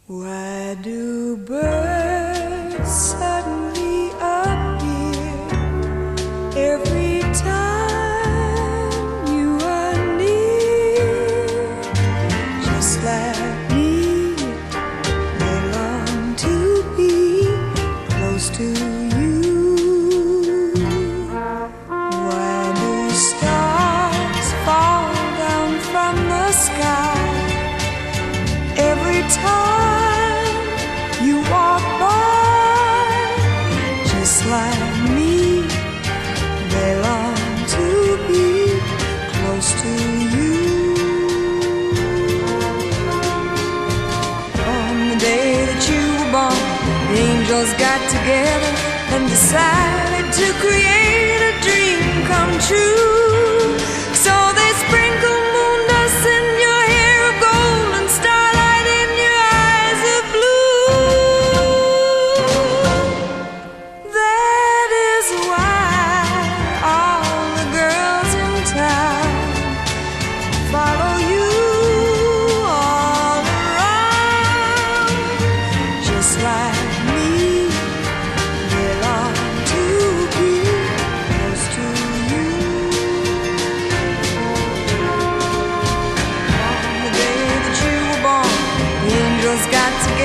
Why do birds suddenly appear every time you are near? Just like me, they long to be close to you. Why do stars fall down from the sky every time you walk by? Just like me, they long to be close to you. On the day that you were born, the angels got together and decided to create a dream come true. So they sprinkled moon dust in your hair of gold and starlight in your eyes of blue. That is why all the girls in town follow you all around. Just like me, they long to be close to you. On the day that you were born, the angels got together